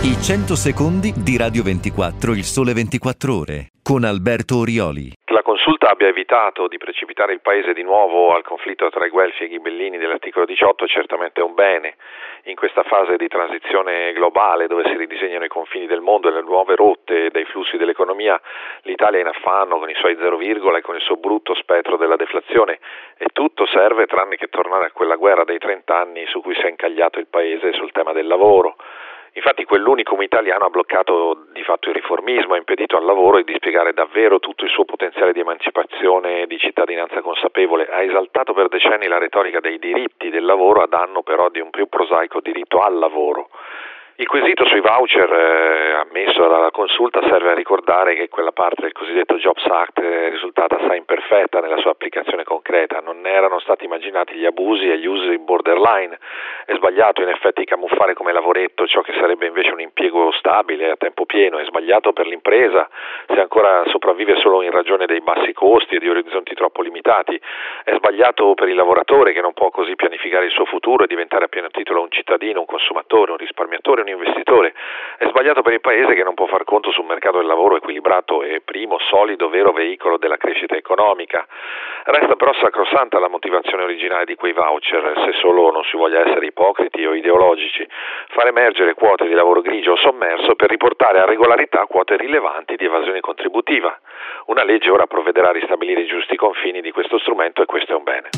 I 100 secondi di Radio 24, il Sole 24 Ore, con Alberto Orioli. La consulta abbia evitato di precipitare il Paese di nuovo al conflitto tra i Guelfi e i Ghibellini dell'articolo 18 è certamente un bene. In questa fase di transizione globale, dove si ridisegnano i confini del mondo e le nuove rotte dei flussi dell'economia, l'Italia è in affanno con i suoi zero virgola e con il suo brutto spettro della deflazione, e tutto serve tranne che tornare a quella guerra dei 30 anni su cui si è incagliato il Paese sul tema del lavoro. Infatti quell'unicum italiano ha bloccato di fatto il riformismo, ha impedito al lavoro di dispiegare davvero tutto il suo potenziale di emancipazione e di cittadinanza consapevole, ha esaltato per decenni la retorica dei diritti del lavoro a danno però di un più prosaico diritto al lavoro. Il quesito sui voucher ammesso dalla consulta serve a ricordare che quella parte del cosiddetto Jobs Act è risultata assai imperfetta nella sua applicazione concreta. Non erano stati immaginati gli abusi e gli usi borderline. È sbagliato in effetti camuffare come lavoretto ciò che sarebbe invece un impiego stabile a tempo pieno. È sbagliato per l'impresa se ancora sopravvive solo in ragione dei bassi costi e di orizzonti troppo limitati. È sbagliato per il lavoratore che non può così pianificare il suo futuro e diventare a pieno titolo un cittadino, un consumatore, un risparmiatore, un investitore. È sbagliato per il Paese che non può far conto su un mercato del lavoro equilibrato e primo, solido, vero veicolo della crescita economica. Resta però sacrosanta la motivazione originale di quei voucher, se solo non si voglia essere ipocriti o ideologici: far emergere quote di lavoro grigio o sommerso per riportare a regolarità quote rilevanti di evasione contributiva. Una legge ora provvederà a ristabilire i giusti confini di questo strumento e questo è un bene.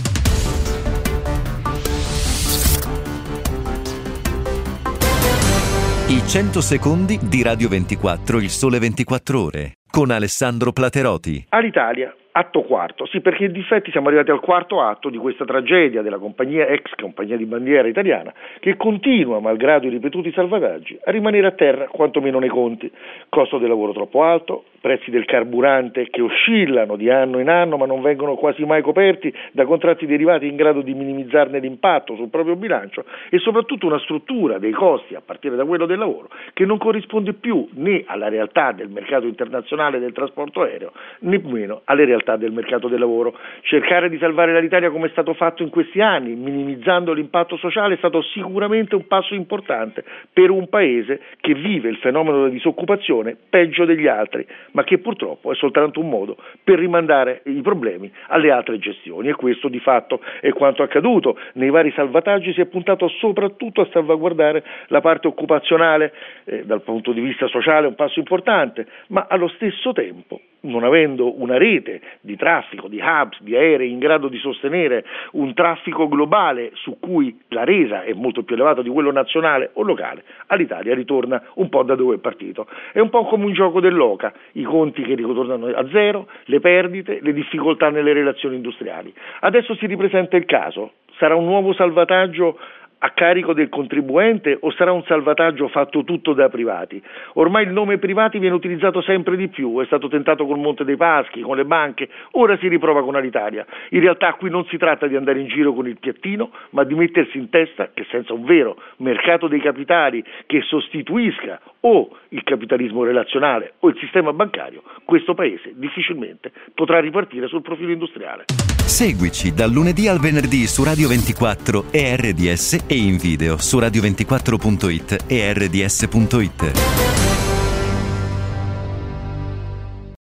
I 100 secondi di Radio 24, il Sole 24 Ore, con Alessandro Plateroti. All'Italia, atto quarto. Sì, perché in difetti siamo arrivati al quarto atto di questa tragedia della compagnia, ex compagnia di bandiera italiana, che continua, malgrado i ripetuti salvataggi, a rimanere a terra quantomeno nei conti. Costo del lavoro troppo alto, prezzi del carburante che oscillano di anno in anno ma non vengono quasi mai coperti da contratti derivati in grado di minimizzarne l'impatto sul proprio bilancio, e soprattutto una struttura dei costi, a partire da quello del lavoro, che non corrisponde più né alla realtà del mercato internazionale del trasporto aereo, nemmeno alle realtà del mercato del lavoro. Cercare di salvare l'Italia come è stato fatto in questi anni, minimizzando l'impatto sociale, è stato sicuramente un passo importante per un Paese che vive il fenomeno della disoccupazione peggio degli altri, ma che purtroppo è soltanto un modo per rimandare i problemi alle altre gestioni, e questo di fatto è quanto accaduto. Nei vari salvataggi si è puntato soprattutto a salvaguardare la parte occupazionale, dal punto di vista sociale un passo importante, ma allo stesso tempo, non avendo una rete di traffico, di hubs, di aerei in grado di sostenere un traffico globale su cui la resa è molto più elevata di quello nazionale o locale, all'Italia ritorna un po' da dove è partito. È un po' come un gioco dell'oca, i conti che ritornano a zero, le perdite, le difficoltà nelle relazioni industriali. Adesso si ripresenta il caso. Sarà un nuovo salvataggio a carico del contribuente o sarà un salvataggio fatto tutto da privati? Ormai il nome privati viene utilizzato sempre di più, è stato tentato col Monte dei Paschi, con le banche, ora si riprova con Alitalia. In realtà qui non si tratta di andare in giro con il piattino, ma di mettersi in testa che senza un vero mercato dei capitali che sostituisca o il capitalismo relazionale o il sistema bancario, questo Paese difficilmente potrà ripartire sul profilo industriale. Seguici dal lunedì al venerdì su Radio 24 e RDS, e in video su radio24.it e rds.it.